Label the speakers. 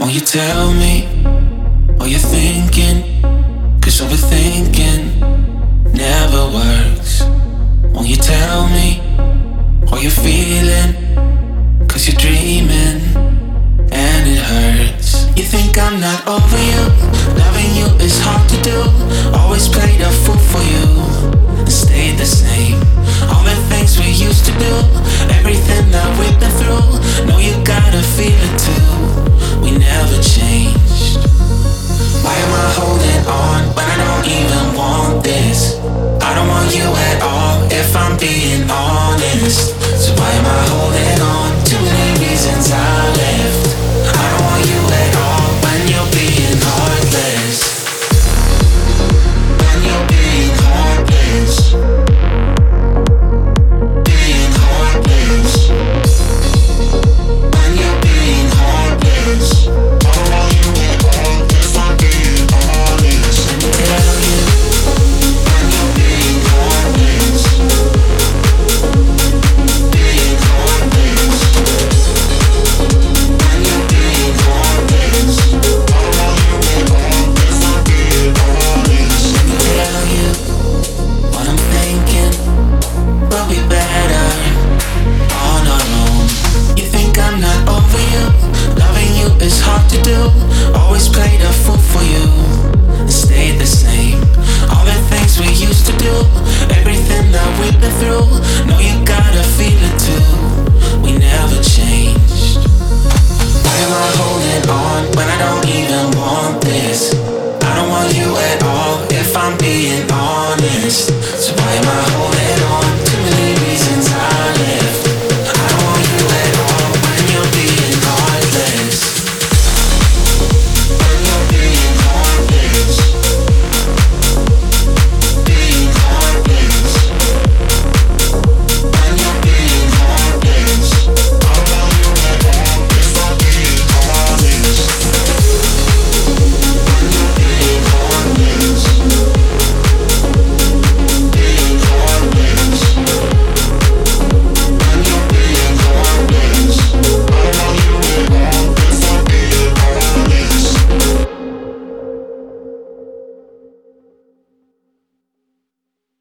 Speaker 1: Won't you tell me what you're thinking? 'Cause overthinking never works. Won't you tell me what you're feeling? 'Cause you're dreaming and it hurts. You think I'm not over you,